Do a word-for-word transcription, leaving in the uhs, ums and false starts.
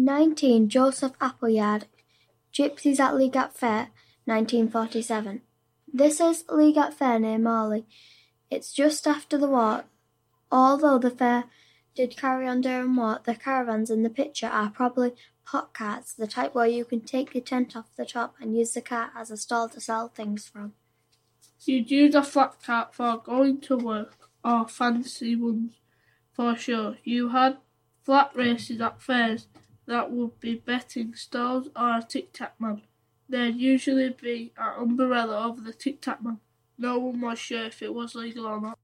nineteen Joseph Appleyard, Gypsies at Legat Fair, nineteen forty-seven. This is Legat Fair near Morley. It's just after the war. Although the fair did carry on during war, the caravans in the picture are probably pot carts, the type where you can take the tent off the top and use the cart as a stall to sell things from. You'd use a flat cart for going to work, or fancy ones for show. You had flat races at fairs that would be betting stalls or a tic-tac man. There'd usually be an umbrella over the tic-tac man. No one was sure if it was legal or not.